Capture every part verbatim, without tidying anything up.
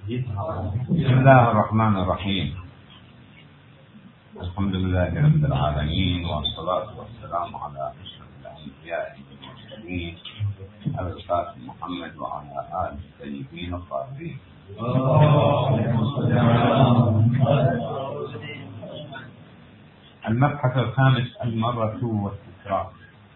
بسم الله الرحمن الرحيم. الحمد لله رب العالمين، والصلاة والسلام على أشرف الأنبياء والمرسلين أبي القاسم محمد وعلى آله الطيبين الطاهرين. المبحث الخامس: المرة والتكرار.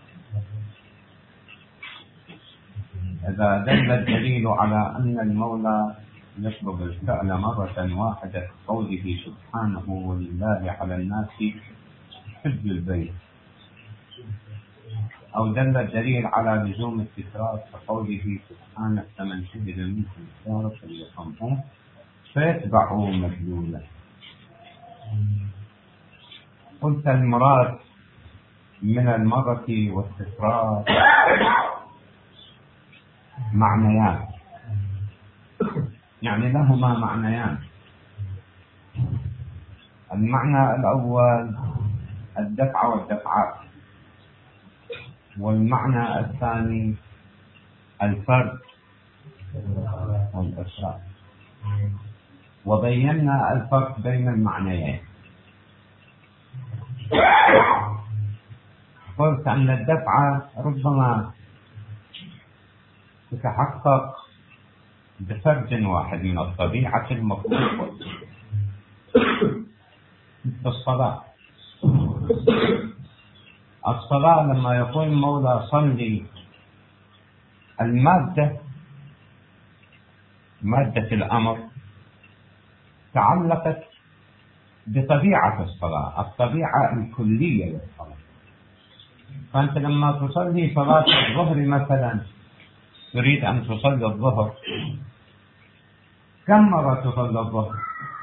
إذا دل الدليل على أن المولى يطلب الفعل مرة واحدة قوله سبحانه: ولله على الناس حج البيت، أو دل الدليل على لزوم التكرار كقوله سبحانه: فمن شهد منكم الشهر فليصمه، فيتبع مدلوله. قلت المراد من المرة والتكرار معنيان، يعني لهما معنيان. المعنى الأول الدفع والدفعات، والمعنى الثاني الفرد والإفراد. وبينا الفرق بين المعنيين. قلت أن الدفع ربما تتحقق بفرد واحد من الطبيعة المطلوبة، مثل الصلاة. الصلاة لما يقول المولى صلي، المادة مادة الأمر تعلقت بطبيعة الصلاة، الطبيعة الكلية للصلاة. فأنت لما تصلي صلاة الظهر مثلا، تريد أن تصلي الظهر، كم مرة تصلي الظهر؟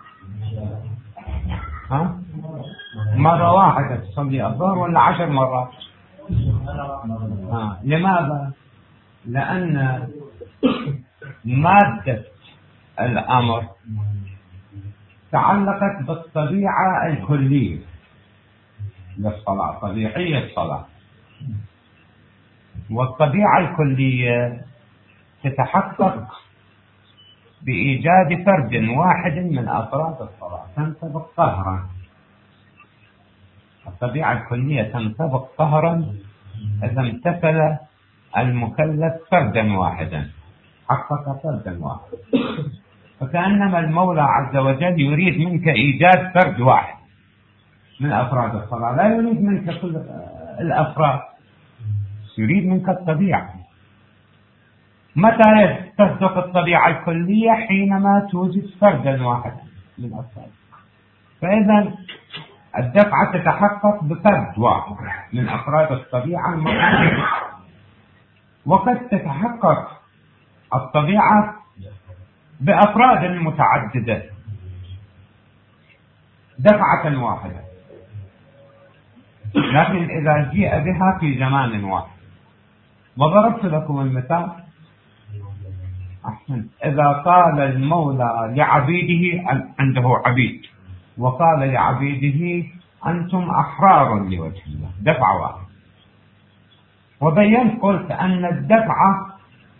ها؟ مرة واحدة تصلي الظهر ولا عشر مرات؟ ها. لماذا؟ لأن مادة الأمر تعلقت بالطبيعة الكلية للصلاة، طبيعية الصلاة. والطبيعة الكلية تتحقق بإيجاد فرد واحد من أفراد الصلاة تنطبق قهرا. الطبيعة الكلية تنطبق قهرا إذا امتثل المكلف فردا واحدا، حقق فردا واحدا. فكأنما المولى عز وجل يريد منك إيجاد فرد واحد من أفراد الصلاة، لا يريد منك كل الأفراد، يريد منك الطبيعة. متى تصدق الطبيعة الكلية؟ حينما توجد فردا واحدا من أفراد. فإذا الدفعة تتحقق بفرد واحد من أفراد الطبيعة المطلوبة. وقد تتحقق الطبيعة بأفراد متعددة دفعة واحدة، لكن إذا جيء بها في زمان واحد. وضربت لكم المثال. أحسن. إذا قال المولى لعبيده، عنده عبيد، وقال لعبيده أنتم أحرار لوجه الله، دفعة واحدة. وبينت قلت أن الدفعة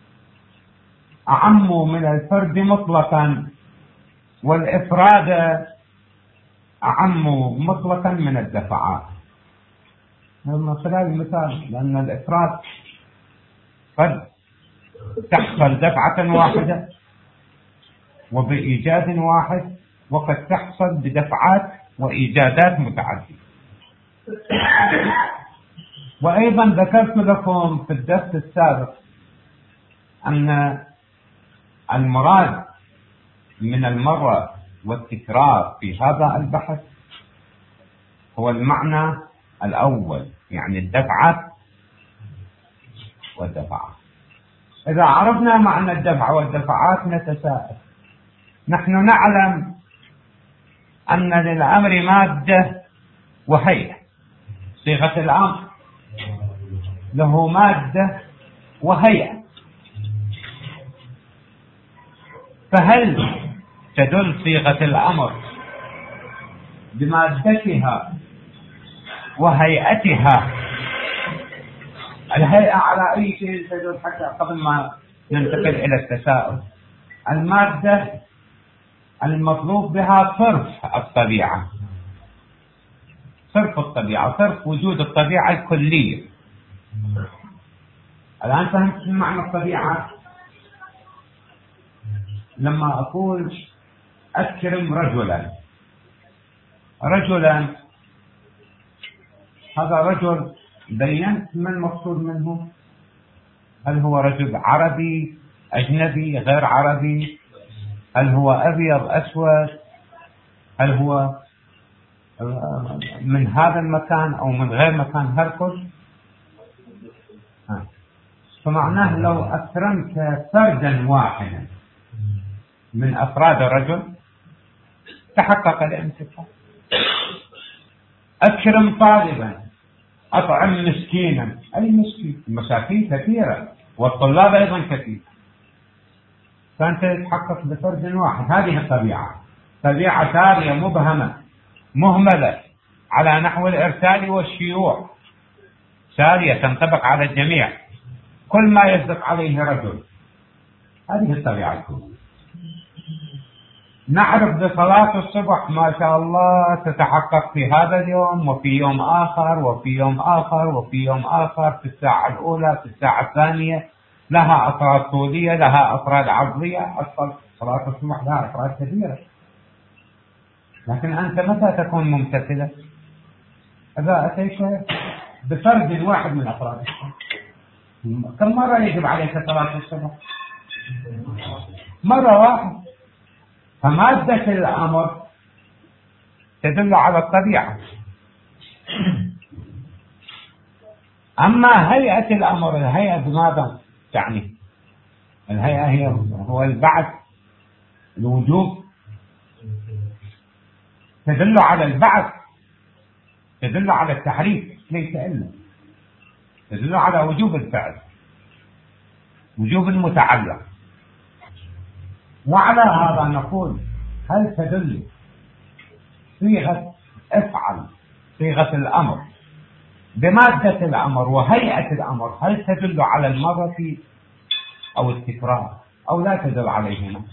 أعم من الفرد مطلقا، والإفراد أعم مطلقا من الدفعات. من خلال المثال، لأن الإفراد قد تحصل دفعة واحدة وبإيجاد واحد، وقد تحصل بدفعات وإيجادات متعددة. وأيضا ذكرت لكم في الدرس السابق أن المراد من المرة والتكرار في هذا البحث هو المعنى الأول، يعني الدفعة والدفعات. إذا عرفنا معنى الدفع والدفعات نتساءل. نحن نعلم أن للأمر مادة وهيئة. صيغة الأمر له مادة وهيئة، فهل تدل صيغة الأمر بمادتها وهيئتها؟ الهيئة على أي شيء تدل؟ حتى قبل ما ننتقل إلى التساؤل، المادة المطلوب بها صرف الطبيعة، صرف الطبيعة، صرف وجود الطبيعة الكلية. الآن فهمت معنى الطبيعة؟ لما أقول أكرم رجلا، رجلا هذا رجل بينت ما المقصود منه؟ هل هو رجل عربي أجنبي غير عربي؟ هل هو أبيض أسود؟ هل هو من هذا المكان أو من غير مكان هركل؟ فمعناه لو أكرمت فردا واحدا من أفراد الرجل تحقق الامتثال. أكرم طالبا، أطعم مسكينا، أي مسكين؟ المساكين كثيرة والطلاب أيضا كثير، فأنت تتحقق بفرد واحد. هذه الطبيعة، طبيعة تالية مبهمة مهملة على نحو الإرسال والشيوع، سارية تنطبق على الجميع، كل ما يصدق عليه رجل. هذه الطبيعة الكونية. نعرف بصلاة الصبح ما شاء الله تتحقق في هذا اليوم وفي يوم آخر وفي يوم آخر وفي يوم آخر، في الساعة الأولى في الساعة الثانية، لها أفراد طولية لها أفراد عرضية. صلاة الصبح لها أفراد كثيرة، لكن أنت متى تكون ممتثلا؟ إذا أتيت بفرد واحد من أفراد. كم مرة يجب عليك صلاة الصبح؟ مرة واحدة. فمادة الأمر تدل على الطبيعة. أما هيئة الأمر، الهيئة بماذا تعني؟ الهيئة هي هو البعث، الوجوب، تدل على البعث، تدل على التحريك، ليس إلا تدل على وجوب الفعل، وجوب المتعلق. وعلى هذا نقول هل تدل صيغة افعل، صيغة الأمر بمادة الأمر وهيئة الأمر، هل تدل على المرة أو التكرار أو لا تدل عليهما؟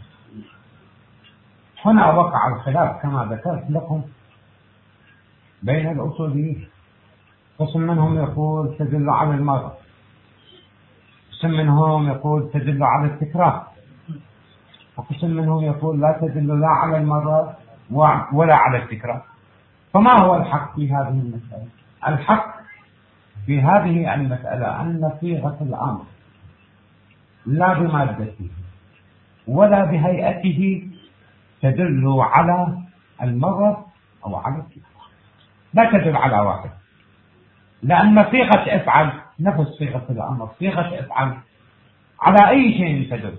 هنا وقع الخلاف كما ذكرت لكم بين الأصوليين. قسم منهم يقول تدل على المرة، قسم منهم يقول تدل على التكرار، وقسم منهم يقول لا تدل لا على المرة ولا على التكرار. فما هو الحق في هذه المسألة؟ الحق في هذه المسألة أن صيغة الأمر لا بمادته ولا بهيئته تدل على المرة أو على التكرار، لا تدل على واحد، لأن صيغة افعل نفس صيغة الأمر، صيغة افعل على أي شيء تدل؟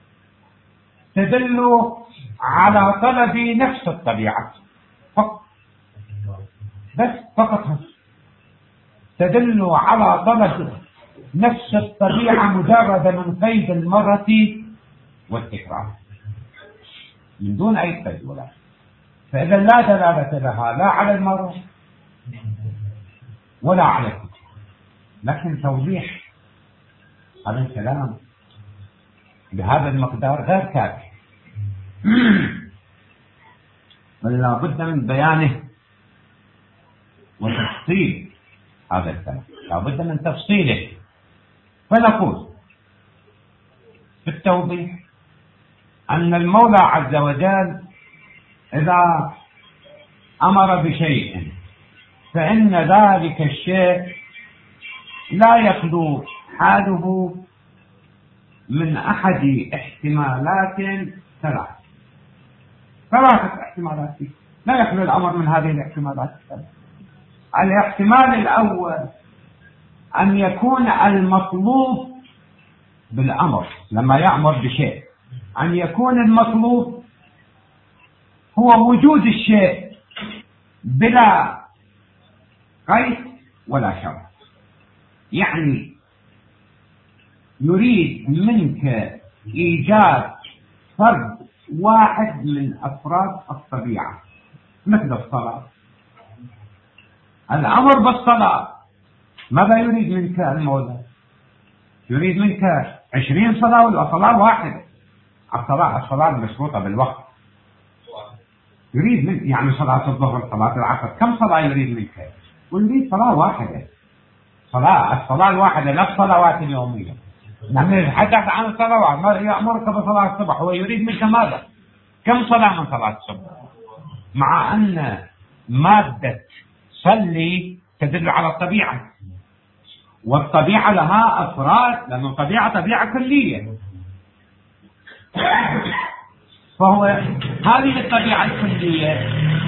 تدل على طلب نفس الطبيعة فقط، بس فقط تدل على طلب نفس الطبيعة مجرد من قيد المرة والتكرار من دون أي قيد ولا. فإذا لا دلالة لها لا على المرة ولا على التكرار. لكن توضيح هذا الكلام بهذا المقدار غير كافي، بل لا بد من بيانه وتفصيل هذا الكلام، لا بد من تفصيله. فنقول في التوضيح أن المولى عز وجل إذا أمر بشيء فإن ذلك الشيء لا يخلو حاله من أحد احتمالات ثلاث، ثلاثة احتمالات، لا يخلو الأمر من هذه الاحتمالات الثلاث. الاحتمال الأول أن يكون المطلوب بالأمر لما يأمر بشيء، أن يكون المطلوب هو وجود الشيء بلا قيد ولا شرط. يعني يريد منك إيجاد فرد واحد من أفراد الطبيعة، مثل الصلاة، الأمر بالصلاة. ماذا يريد منك المولى؟ يريد منك عشرين صلاة ولا صلاة واحدة؟ الصلاة الصلاة المشروطة بالوقت، يريد من يعني صلاة الظهر صلاة العصر، كم صلاة يريد منك؟ يريد صلاة واحدة، صلاة الصلاة الواحدة لا الصلوات اليومية. نحن نتحدث عن الصلوات، ما يأمرك بصلاة الصبح، هو يريد منك ماذا؟ كم صلاة من صلاة الصبح؟ مع أن مادة صلي تدل على الطبيعة، والطبيعة لها أفراد، لأن الطبيعة طبيعة كلية، فهو هذه الطبيعة الكلية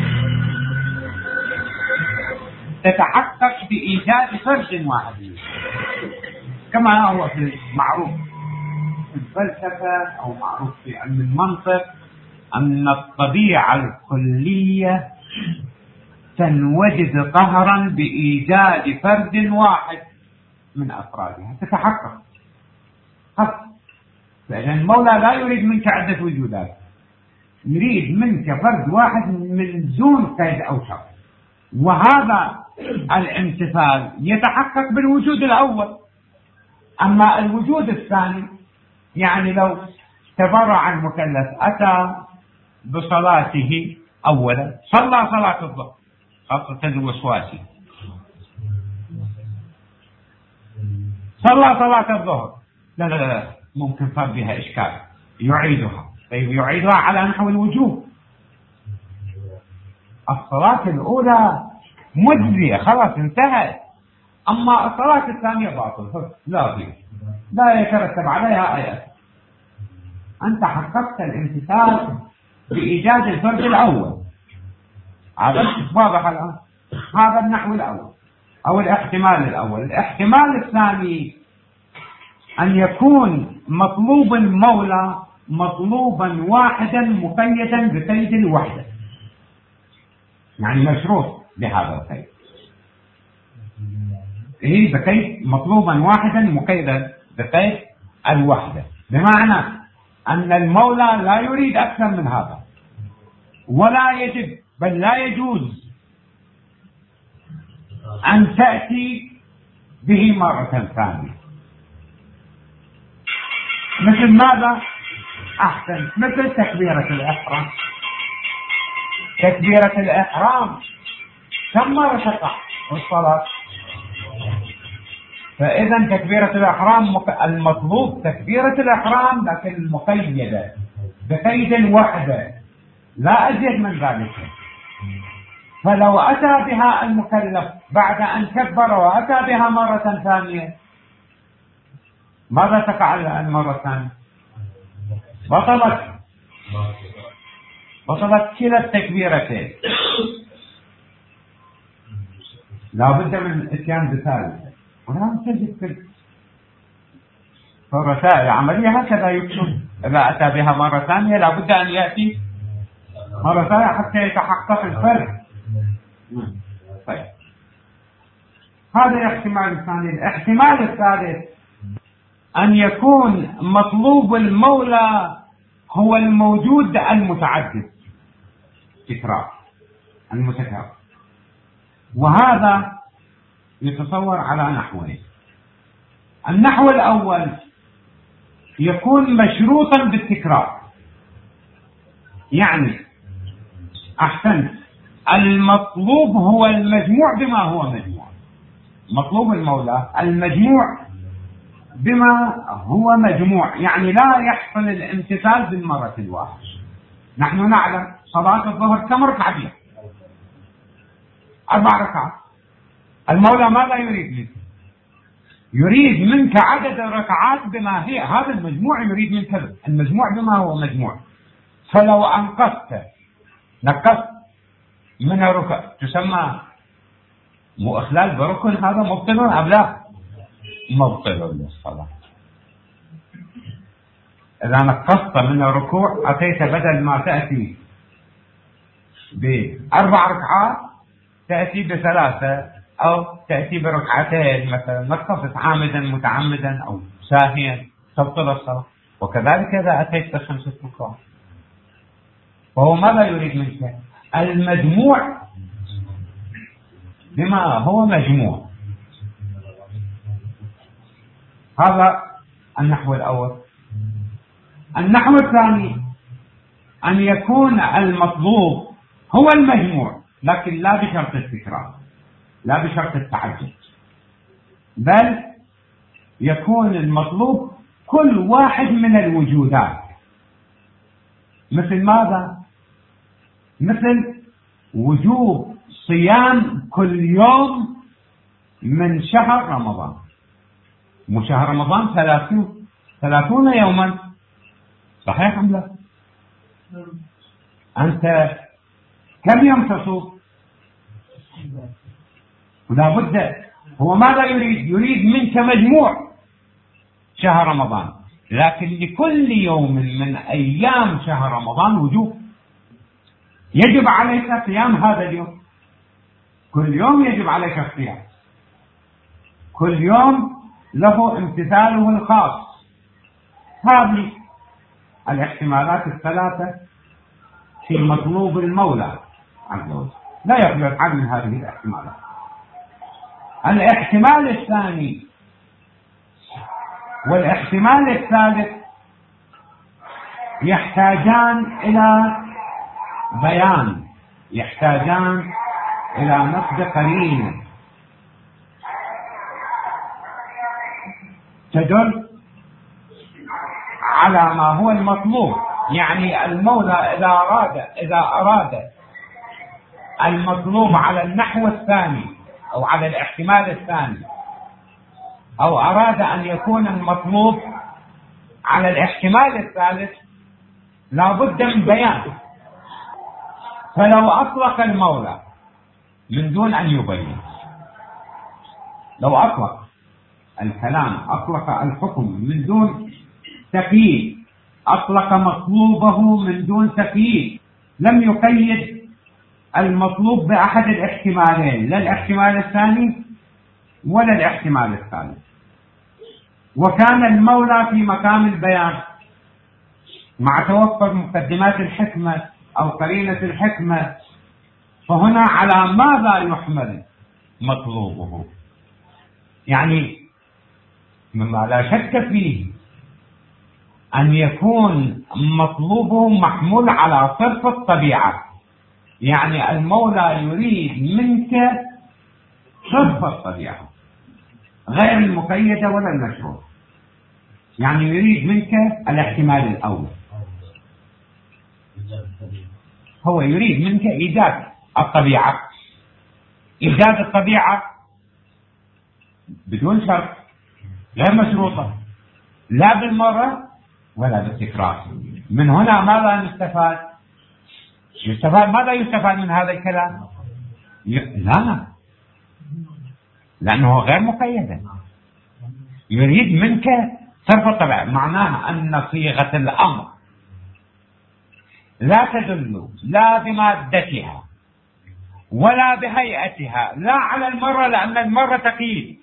تتحقق بإيجاد فرد واحد، كما هو في معروف في الفلسفة أو معروف في علم المنطق أن الطبيعة الكلية تنوجد قهرا بإيجاد فرد واحد من أفرادها، تتحقق حق. لأن المولى لا يريد منك عدة وجودات، يريد منك فرد واحد من دون قيد أو شرط، وهذا الامتثال يتحقق بالوجود الأول. أما الوجود الثاني يعني لو تبرع المكلف أتى بصلاته أولا، صلى صلاة الظهر خاصة الوسواسي، صلى صلاة الظهر لا لا لا ممكن صار بها إشكال، يعيدها. طيب يعيدها على نحو الوجوب، الصلاة الأولى مجزية خلاص انتهت، أما الصلاة الثانية باطل لا فيه، لا يترتب عليها أي أثر. أنت حققت الامتثال بإيجاد الفرد الأول، هذا واضح الآن، هذا النحو الأول أو الاحتمال الأول. الاحتمال الثاني أن يكون مطلوب المولى مطلوبا واحدا مقيدا بقيد الوحدة، يعني مشروط بهذا القيد، إيه بقيد مطلوبا واحدا مقيدا بقيد الوحدة، بمعنى أن المولى لا يريد أكثر من هذا، ولا يجب بل لا يجوز أن تأتي به مرة ثانية. مثل ماذا؟ أحسن، مثل تكبيرة الإحرام. تكبيرة الإحرام كم مرة تقع في الصلاة؟ فإذا تكبيرة الإحرام المطلوب تكبيرة الإحرام لكن المقيدة بقيد الوحدة لا أزيد من ذلك. فلو أتى بها المكلف بعد أن كبر وأتى بها مرة ثانية، ماذا تقع المرة الثانية؟ بطلت بطلت كلا التكبيرتين، لا بد من اتيان بثالثة. ولا تجد في الرسائل العملية هكذا يكتب، إذا أتى بها مرة ثانية لا بد أن يأتي مرة ثانية حتى يتحقق الفرق. طيب هذا الاحتمال الثاني. الاحتمال الثالث أن يكون مطلوب المولى هو الموجود المتعدد، تكرار المتكرر، وهذا يتصور على نحوين. النحو الأول يكون مشروطا بالتكرار، يعني أحسنت، المطلوب هو المجموع بما هو مجموع، مطلوب المولى المجموع بما هو مجموع، يعني لا يحصل الامتثال بالمرة الواحدة. نحن نعلم صلاة الظهر كم ركعة فيها؟ أربع ركعات. المولى ماذا يريد منك؟ يريد منك عدد الركعات بما هي، هذا المجموع يريد منك المجموع بما هو مجموع. فلو أنقصت نقصت من الركع تسمى مو إخلال بركن، هذا مبطل أم لا؟ مبطل للصلاة. إذا نقصت من الركوع أتيت بدل ما تأتي بأربع ركعات تأتي بثلاثة أو تأتي بركعتين مثلا، نقصت عامدا متعمدا أو ساهيا تبطل الصلاة. وكذلك إذا أتيت بخمسة ركوع، فهو ماذا يريد منك؟ المجموع بما هو مجموع. هذا النحو الأول. النحو الثاني أن يكون المطلوب هو المجموع، لكن لا بشرط التكرار، لا بشرط التعدد، بل يكون المطلوب كل واحد من الوجودات. مثل ماذا؟ مثل وجوب صيام كل يوم من شهر رمضان. مو شهر رمضان ثلاثون ثلاثون يوما، صحيح أم لا؟ أنت كم يوم تصوم؟ ولا بد، هو ماذا يريد؟ يريد منك مجموع شهر رمضان، لكن لكل يوم من أيام شهر رمضان وجوب، يجب عليك صيام هذا اليوم، كل يوم يجب عليك الصيام، كل يوم له امتثاله الخاص. هذه الاحتمالات الثلاثة في مطلوب المولى عز وجل، لا يخلو عن من هذه الاحتمالات. الاحتمال الثاني والاحتمال الثالث يحتاجان إلى بيان، يحتاجان إلى نقد قرينة تدل على ما هو المطلوب. يعني المولى إذا أراد إذا أراد المطلوب على النحو الثاني أو على الاحتمال الثاني، أو أراد أن يكون المطلوب على الاحتمال الثالث، لا بد من بيان. فلو أطلق المولى من دون أن يبين، لو أطلق الكلام، أطلق الحكم من دون تقييد، أطلق مطلوبه من دون تقييد، لم يقيد المطلوب بأحد الاحتمالين، لا الاحتمال الثاني ولا الاحتمال الثالث، وكان المولى في مقام البيان مع توفر مقدمات الحكمة أو قرينة الحكمة، فهنا على ماذا يحمل مطلوبه؟ يعني مما لا شك فيه أن يكون مطلوبه محمول على صرف الطبيعة. يعني المولى يريد منك صرف الطبيعة غير المقيدة ولا المشروط. يعني يريد منك الاحتمال الأول، هو يريد منك إيجاد الطبيعة، إيجاد الطبيعة بدون شرط، غير مشروطة، لا بالمرة ولا بالتكرار. من هنا ماذا نستفاد؟ يستفاد ماذا يستفاد من هذا الكلام؟ لا، لأنه غير مقيدة. يريد منك صرف الطبيعة، معناها أن صيغة الأمر لا تدل لا بمادتها ولا بهيئتها، لا على المرة لأن المرة تقييد،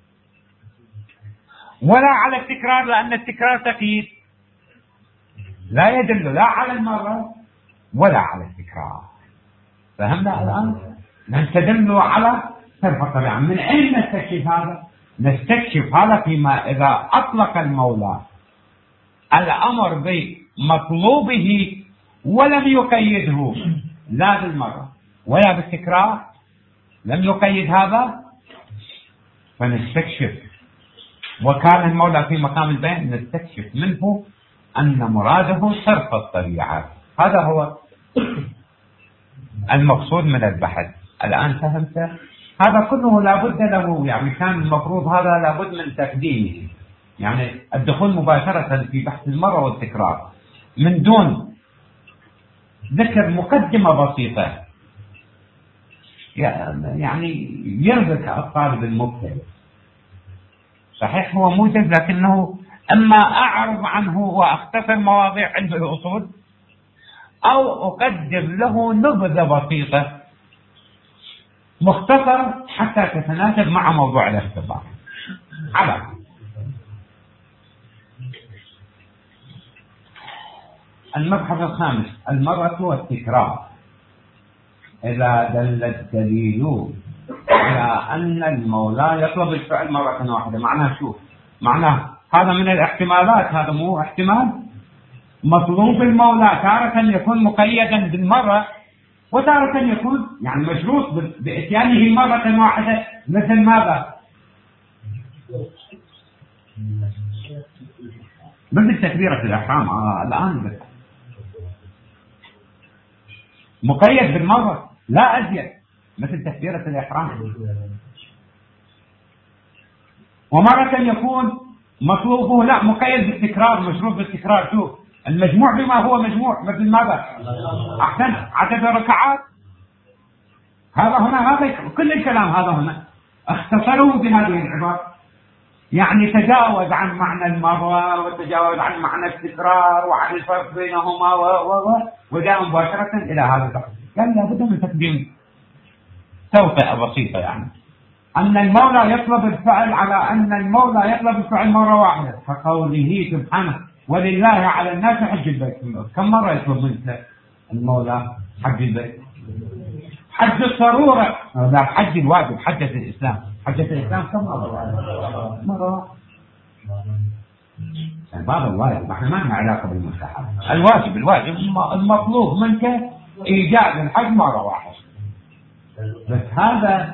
ولا على التكرار لأن التكرار تقييد. لا يدل لا على المرة ولا على التكرار. فهمنا الآن؟ نستدل على صرف الطبيعة. من أين نستكشف هذا؟ نستكشف هذا فيما إذا أطلق المولى الأمر بمطلوبه ولم يقيده لا بالمرة ولا بالتكرار، لم يقيد هذا، فنستكشف وكان المولى في مقام البيان نستكشف منه أن مراده صرف الطبيعة. هذا هو المقصود من البحث. الآن فهمت؟ هذا كله لابد له، يعني كان المفروض هذا لابد من تقديمه، يعني الدخول مباشرة في بحث المرة والتكرار من دون ذكر مقدمة بسيطة يعني يربك الطالب المبتدئ. صحيح هو موجز، لكنه أما أعرض عنه وأختصر مواضيع علم الأصول أو أقدم له نبذة بسيطة مختصرة حتى تتناسب مع موضوع الاختبار. على المبحث الخامس، المرة والتكرار. إذا دل الدليل على أن المولى يطلب الفعل مرة واحدة، معناه شو؟ معناه هذا من الاحتمالات، هذا مو احتمال. مطلوب المولى تارة يكون مقيدا بالمرة وتارة يكون يعني مشروط بإتيانه مرة واحدة، مثل ماذا؟ مثل تكبيرة الإحرام. آه الآن بس مقيد بالمرة لا أزيد، مثل تكبيرة الإحرام. ومرة يكون مطلوبه لا مقيد بالتكرار، مشروط بالتكرار. شوف المجموع بما هو مجموع، مثل ماذا؟ أحسن عدد الركعات. هذا هنا هذا كل الكلام هذا هنا اختصروا بهذه العبارة، يعني تجاوز عن معنى المرة وتجاوز عن معنى التكرار وعن الفرق بينهما و و وجاء مباشرة إلى هذا الفرق. كان لابد من تقديم توطئة بسيطة، يعني أن المولى يطلب الفعل على أن المولى يطلب الفعل مرة واحدة، كقوله سبحانه ولله على الناس حج البيت. كم مرة يطلب منك المولى حج البيت؟ حج الضرورة، لا حج الواجب، حجة الإسلام. حجة الإسلام كم مرة؟ مرة. هذا الواجب، احنا ما لنا علاقة بالمستحب. الواجب الواجب المطلوب منك إيجاد الحج مرة واحدة. بس هذا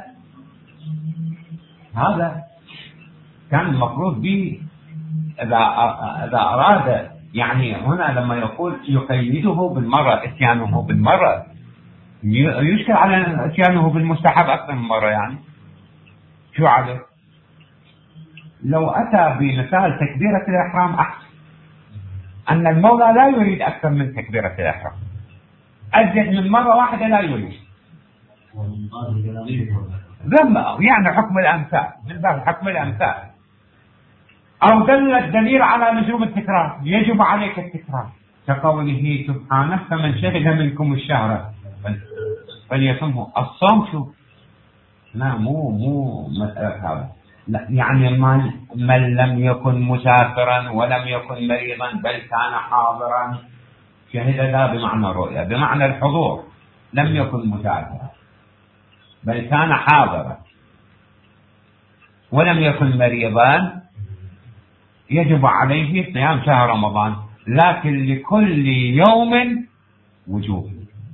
هذا كان المفروض به إذا إذا أراد، يعني هنا لما يقول يقيده بالمرة، إتيانه بالمرة يشكل على إتيانه بالمستحب أكثر من مرة. يعني شو عليه؟ لو أتى بمثال تكبيرة الإحرام أحسن، أن المولى لا يريد أكثر من تكبيرة الإحرام، أزيد من مرة واحدة لا يريد. يعني حكم الأمثال، من باب حكم الأمثال. أو دل الدليل على لزوم التكرار، يجب عليك التكرار، كقوله سبحانه فمن شهد منكم الشهر فليصمه. الصوم شو؟ لا مو مو مسألة هذا، لا يعني من, من لم يكن مسافرا ولم يكن مريضا بل كان حاضرا، شهد ذا بمعنى الرؤيا، بمعنى الحضور، لم يكن مسافرا بل كان حاضرا ولم يكن مريضا، يجب عليه صيام شهر رمضان، لكن لكل يوم وجوب.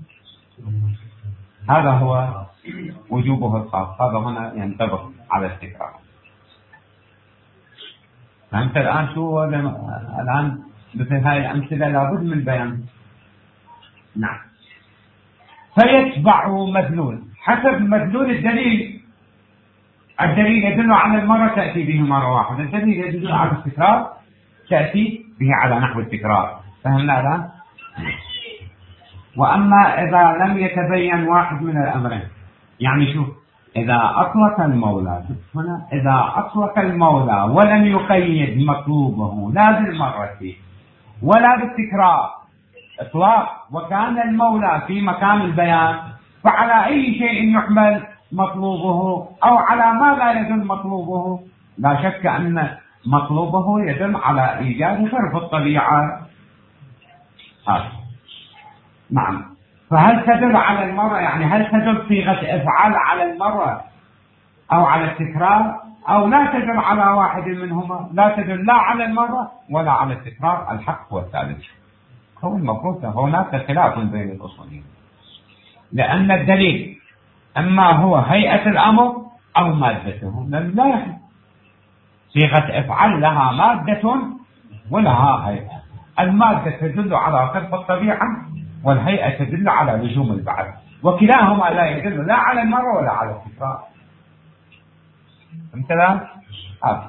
هذا هو وجوبه الخاص، هذا هنا ينطبق على التكرار. فهمت الآن شو الآن مثل هاي الأمثلة لابد من بيان. نعم. فيتبع مدلول حسب مدلول الدليل. الدليل يدل على المرة تأتي به مرة واحدة، الدليل يدل على التكرار تأتي به على نحو التكرار. فهمنا الآن؟ وأما إذا لم يتبين واحد من الأمرين، يعني شوف إذا أطلق المولى هنا، إذا أطلق المولى ولم يقيد مطلوبه لا بالمرة ولا بالتكرار إطلاق، وكان المولى في مكان البيان، فعلى أي شيء يحمل مطلوبه أو على ماذا يدل مطلوبه؟ لا شك أن مطلوبه يدل على إيجاد فرق الطبيعة. آه. نعم. فهل تدل على المرة، يعني هل تدل صيغة افعال على المرة أو على التكرار، أو لا تدل على واحد منهما؟ لا تدل لا على المرة ولا على التكرار. الحق هو الثالث. هو المفروض هناك خلاف بين الأصوليين، لأن الدليل أما هو هيئة الأمر أو مادته. لا يحل صيغة افعل لها مادة ولها هيئة. المادة تدل على خلق الطبيعة والهيئة تدل على لزوم البعث، وكلاهما لا يدل لا على المرة ولا على التكرار. فهمت الآن؟ آه.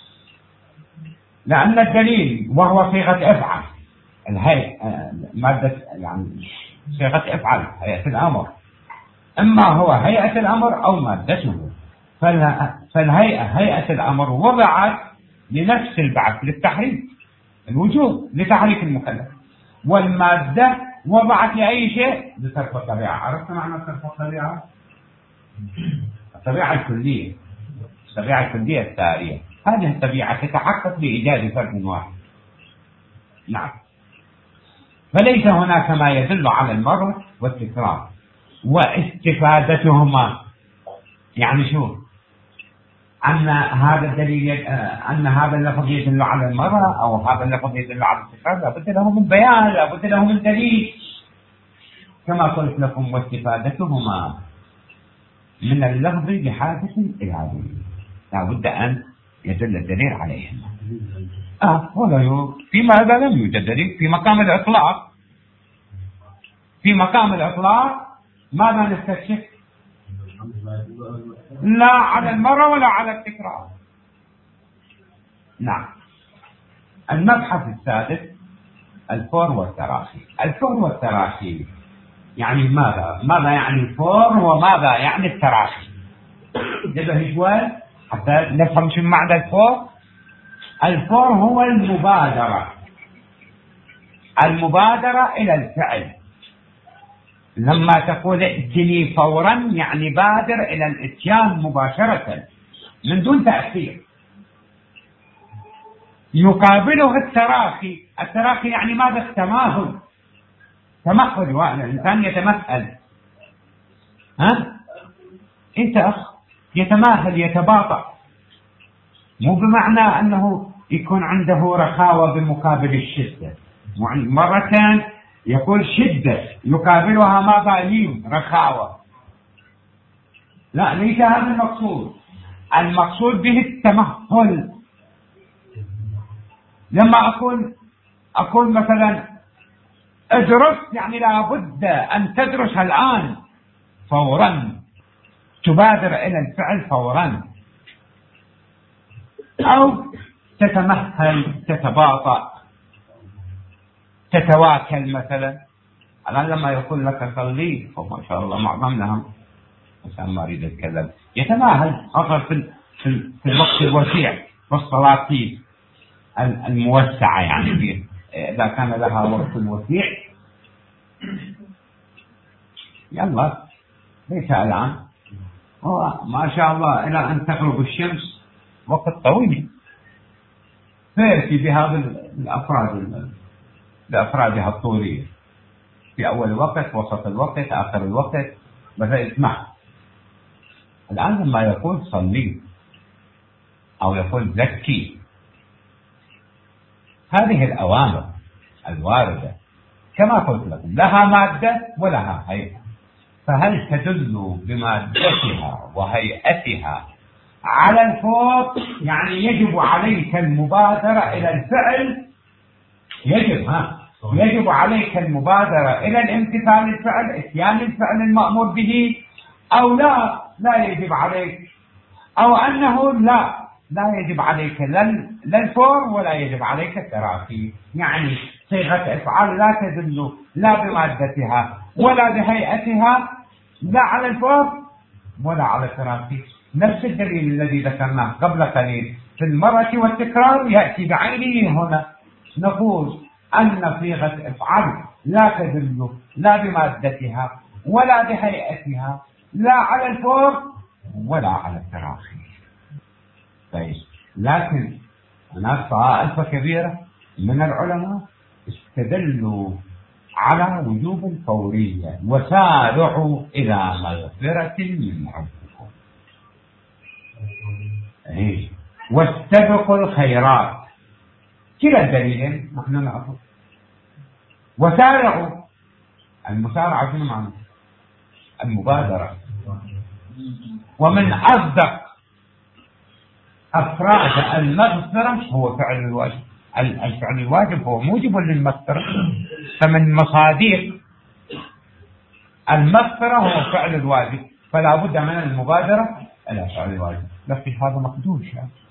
لأن الدليل وهو صيغة افعل الهيئة مادة، يعني صيغة افعل هيئة الأمر، إما هو هيئة الأمر أو مادته. فالهيئة هيئة الأمر وضعت لنفس البعث للتحريك الوجوب لتحريك المكلف، والمادة وضعت لأي شيء لصرف الطبيعة. عرفت معنى صرف الطبيعة؟ الطبيعة الكلية، الطبيعة الكلية السارية، هذه الطبيعة تتحقق بإيجاد فرد واحد. نعم. فليس هناك ما يدل على المرة والتكرار واستفادتهما، يعني شو أن هذا الدليل أن هذا اللفظ يدل على المرة أو هذا اللفظ يدل على التكرار، لابد له من بيان، لابد له من دليل. كما قلت لكم واستفادتهما من اللفظ بحاجة إلى دليل، لا بد أن يدل الدليل عليهما. آه ولا يوجد في ماذا لم يوجد دليل في مقام الإطلاق. في مقام الإطلاق ماذا نستكشف؟ لا على المرة ولا على التكرار. نعم. المبحث السادس الفور والتراخي. الفور والتراخي يعني ماذا؟ ماذا يعني الفور وماذا يعني التراخي؟ انتبه شوي حتى نفهم شو معنى الفور. الفور هو المبادرة، المبادرة إلى الفعل. لما تقول ائتني فورا يعني بادر إلى الاتيان مباشرة من دون تأخير. يقابله التراخي. التراخي يعني ماذا؟ التماهل. تمهل، الإنسان يتمهل. ها؟ أنت أخ يتماهل يتباطأ، مو بمعنى أنه يكون عنده رخاوة بمقابل الشدة. مرة يقول شدة يقابلها ماذا؟ لين رخاوة. لا، ليس هذا المقصود. المقصود به التمهل. لما أقول أقول مثلا ادرس يعني لابد أن تدرس الآن فورا، تبادر إلى الفعل فورا، أو تتمهل تتباطأ تتواكل. مثلا الآن لما يقول لك صلي، ما شاء الله معظمنا إنسان ما يريد يتكلم يتماهل خاصة في في الوقت الوسيع والصلاة الموسعة، يعني إذا كان لها وقت وسيع يلا ليس الآن، ما شاء الله إلى أن تغرب الشمس وقت طويل، فيأتي بهذا الأفراد بأفرادها الطولية في أول الوقت، وسط الوقت، آخر الوقت، بدأ اسمع. الآن لما يقول صلي أو يقول زكي، هذه الأوامر الواردة كما قلت لكم لها مادة ولها هيئة، فهل تدل بمادتها وهيئتها على الفور؟ يعني يجب عليك المبادرة إلى الفعل، يجب ها يجب عليك المبادرة إلى الامتثال الفعل، اتيان الفعل المأمور به، أو لا لا يجب عليك، أو أنه لا لا يجب عليك لا الفور ولا يجب عليك التراخي. يعني صيغة أفعال لا تدل لا بمادتها ولا بهيئتها لا على الفور ولا على التراخي. نفس الدليل الذي ذكرناه قبل قليل في المرة والتكرار يأتي بعينه هنا. نقول أن صيغة أفعال لا تدل لا بمادتها ولا بهيئتها لا على الفور ولا على التراخي. طيب، لكن هناك طائفة كبيرة من العلماء استدلوا على وجوب الفورية، وسارعوا إلى مغفرة من ربكم، إيه، واستبقوا الخيرات. كلا الدليلين نحن نعرف. وسارعوا، المسارعة شنو معنى؟ المبادرة. ومن أصدق أفراد المغفرة هو فعل الواجب. الفعل الواجب هو موجب للمغفرة، فمن مصادر المغفرة هو فعل الواجب، فلا بد من المبادرة إلى فعل الواجب. لكن هذا مخدوش،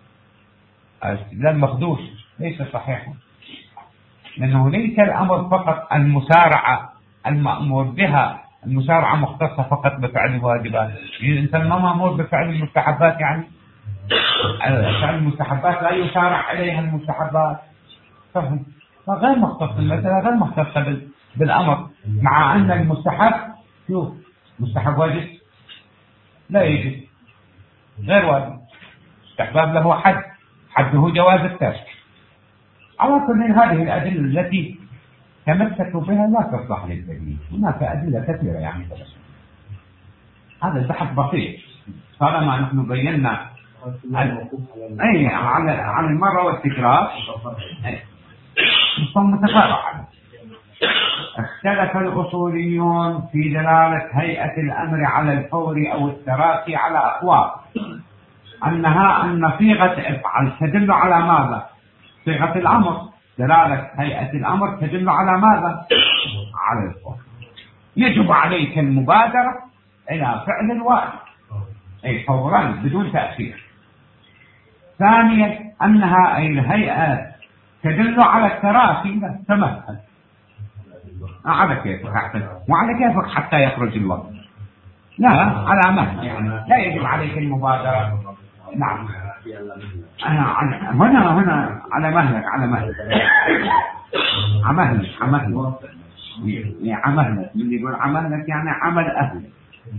لا مخدوش ليس صحيحا، لأنه ليس الأمر فقط المسارعة المأمور بها، المسارعة مختصة فقط بفعل الواجبات. الإنسان ما مأمور بفعل المستحبات، يعني فعل المستحبات لا يسارع إليها المستحبات، فغير مختص المسألة غير مختصة بالأمر، مع أن المستحب شوف مستحب واجب لا يجب، غير واجب، استحباب له حد، حده جواز الترك. على كل هذه الأدلة التي تمسكوا بها لا تصلح للدليل، هناك أدلة كثيرة يعني. هذا البحث بسيط، طالما نحن بينا أي على على المرة والتكرار متفرع. اختلف الأصوليون في دلالة هيئة الأمر على الفور أو التراخي على أقوال، أنها أن صيغة افعل تدل على ماذا؟ صيغة الأمر، دلالة هيئة الأمر تدل على ماذا؟ على الفور، يجب عليك المبادرة إلى فعل الواجب، أي فورا بدون تأخير. ثانيا أنها أي الهيئة تدل على التراخي، تمثل على كيفك حتى وعلى كيفك حتى يخرج الوقت، لا على مهل، يعني لا يجب عليك المبادرة. نعم أنا هنا هنا على مهلك، على مهلك على مهلك على مهلك يعني عملك، من يقول عملك يعني عمل أهلك،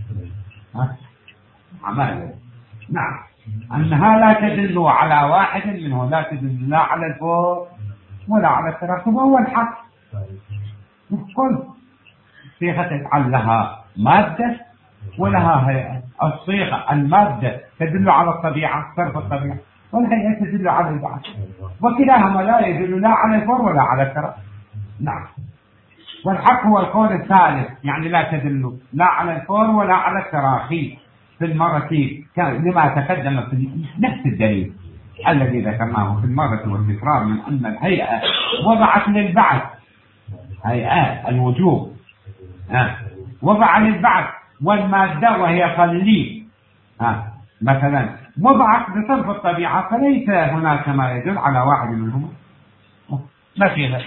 عملك. نعم أنها لا تدل على واحد منه، لا تدل لا على الفور ولا على التراخي، وهو الحق. كل صيغة تفعل لها مادة ولها هيئة، الصيغة المادة تدل على الطبيعة، صرف الطبيعة، والهيئة تدل على البعث، وكلاهما لا يدل لا على الفور ولا على التراخي. نعم. والحق هو القول الثالث، يعني لا تدل لا على الفور ولا على التراخي في المرة لما تقدم في نفس الدليل الذي ذكرناه في المرة والتكرار، من أن الهيئة وضعت للبعث، هيئات الوجوب ها وضع للبعث، والمادة وهي خليه ها مثلا وضعت بصرف الطبيعة، فليس هناك ما يدل على واحد منهم، ما فيها.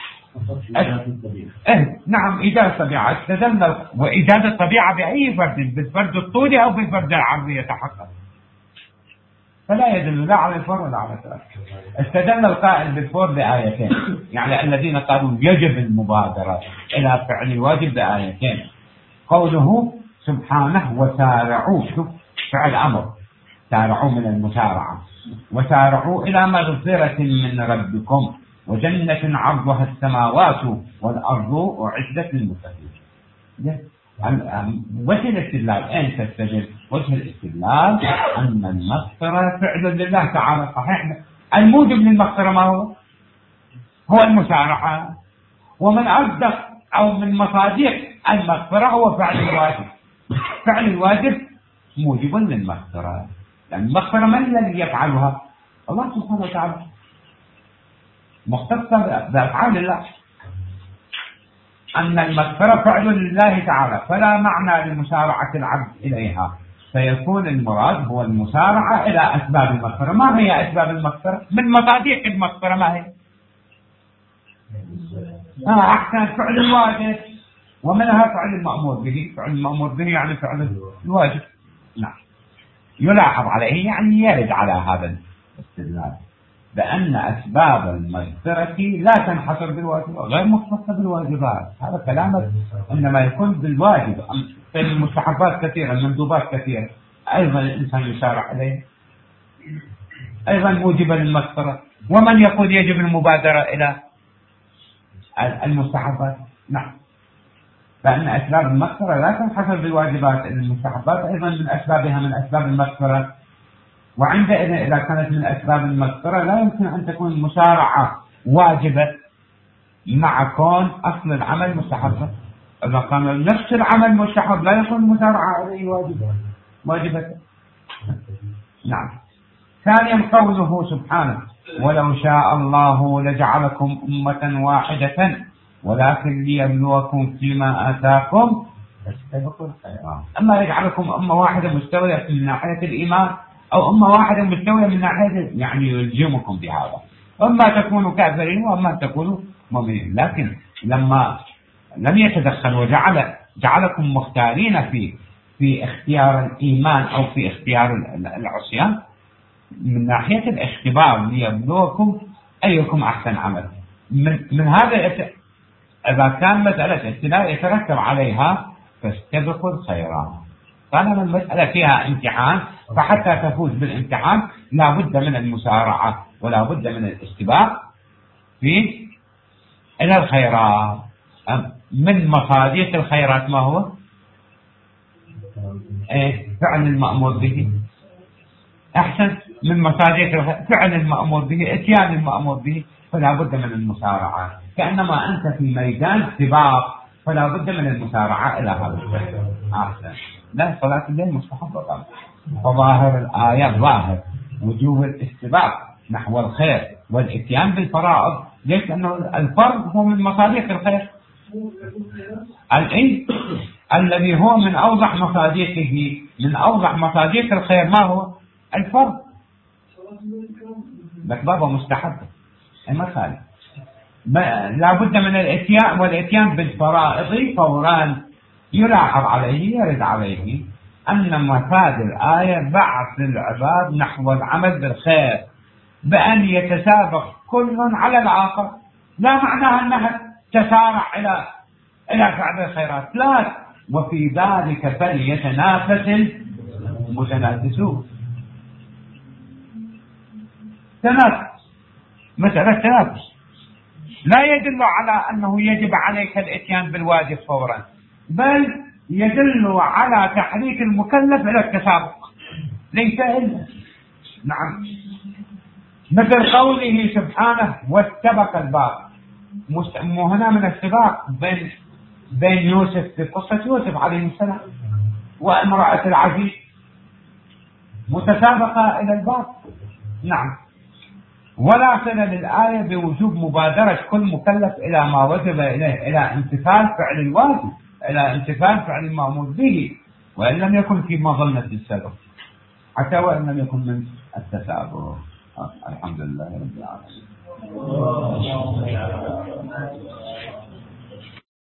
إيه نعم إيجاد الطبيعة استدل، وإيجاد الطبيعة بأي فرد، بالفرد الطولي أو بالفرد العرضي يتحقق، فلا يدل لا على الفور ولا على التراخي. استدل القائل بالفور بآيتين، يعني الذين قالوا يجب المبادرة إلى فعل الواجب بآيتين، قوله سبحانه وسارعوا، شوف فعل أمر، سارعوا من المسارعة، وسارعوا إلى مغفرة من ربكم وجنة عرضها السماوات والأرض أعدت للمتقين. وجه الاستدلال أين تستدل؟ وجه الاستدلال أن المغفرة فعل لله تعالى، صحيح. الموجب للمغفرة ما هو؟ هو المسارعة، ومن أصدق أو من مصادق المغفرة هو فعل الواجب. فعل الواجب موجب للمغفرة، لأن المغفرة من الذي يفعلها؟ الله سبحانه وتعالى، مختصة بأفعال الله. أن المغفرة فعل لله تعالى، فلا معنى لمسارعة العبد إليها، فيكون المراد هو المسارعة إلى أسباب المغفرة. ما هي أسباب المغفرة؟ من مصادق المغفرة ما هي؟ آه أحسن، فعل الواجب، ومنها فعل المأمور به. فعل المأمور به يعني فعل الواجب. نعم. يلاحظ عليه يعني يرد على هذا الاستدلال بأن أسباب المغفرة لا تنحصر بالواجب، غير مختصة بالواجبات. هذا كلامك إنما يكون بالواجب. في المستحبات كثيرة، المندوبات كثيرة، أيضا الإنسان يسارع إليه، أيضا موجبة للمغفرة. ومن يقول يجب المبادرة إلى المستحبات؟ نعم، فإن أسباب المغفرة لا تنحصر بالواجبات، المستحبات أيضا من أسبابها من أسباب المغفرة. وعندئذ إذا كانت من أسباب المغفرة لا يمكن أن تكون المسارعة واجبة مع كون أصل العمل مستحبا. إذا كان نفس العمل مستحب لا يكون المسارعة عليه واجبة واجبة. نعم. ثانيا قوله سبحانه ولو شاء الله لجعلكم أمة واحدة ولكن ليبلوكم فيما آتاكم فاستبقوا الخيرات. أما يجعلكم أمة واحدة مستوية من ناحية الإيمان، أو أمة واحدة مستوية من ناحية يعني يلزمكم بهذا، أما تكونوا كافرين وأما تكونوا مؤمنين. لكن لما لم يتدخل وجعل جعلكم مختارين في في اختيار الإيمان أو في اختيار العصيان من ناحية الاختبار ليبلوكم أيكم أحسن عمل. من, من هذا إذا كان مسألة ابتلاء يترتب عليها فاستبقوا الخيرات. طالما المسألة فيها امتحان، فحتى تفوز بالامتحان لا بد من المسارعة ولا بد من الاستباق في إلى الخيرات. من مصادق الخيرات ما هو؟ إيه؟ فعل المأمور به. أحسن، من مصادق فعل المأمور به، اتيان المأمور به. فلا بد من المسارعة، كأنما أنت في ميدان سباق فلا بد من المسارعة إلى هذا الشيء. أحسن. لا، صلاة الليل مستحبة طبعا، فظاهر الآية ظاهر وجوب الاستباق نحو الخير والاتيان بالفرائض. ليش؟ لأنه الفرض هو من مصادق الخير، الإيه الذي هو من أوضح مصادقه، من أوضح مصادق الخير ما هو؟ الفرض. لك بابا مستحب المثال، لا بد من الاتيان، والاتيان بالفرائض فوران. يلاحظ عليه يرد عليه أن مفاد الآية بعث العباد نحو العمل بالخير بأن يتسابق كل على الآخر، لا معناها أنها تسارع إلى إلى فعل الخيرات، لا، وفي ذلك فليتنافس المتنافسون. تنافس، مسألة تنافس، لا يدل على أنه يجب عليك الاتيان بالواجب فورا، بل يدل على تحريك المكلف إلى التسابق، ليس إلا. نعم، مثل قوله سبحانه واستبق الباب، هنا من السباق بين بين يوسف في قصة يوسف عليه السلام وامرأة العزيز، متسابقة إلى الباب. نعم، ولا صلة للآية بوجوب مبادرة كل مكلف إلى ما وجب إليه، إلى امتثال فعل الواجب، إلى امتثال فعل المأمور به، وإن لم يكن في مظنة السبب، حتى وإن لم يكن من التسابق. الحمد لله رب العالمين.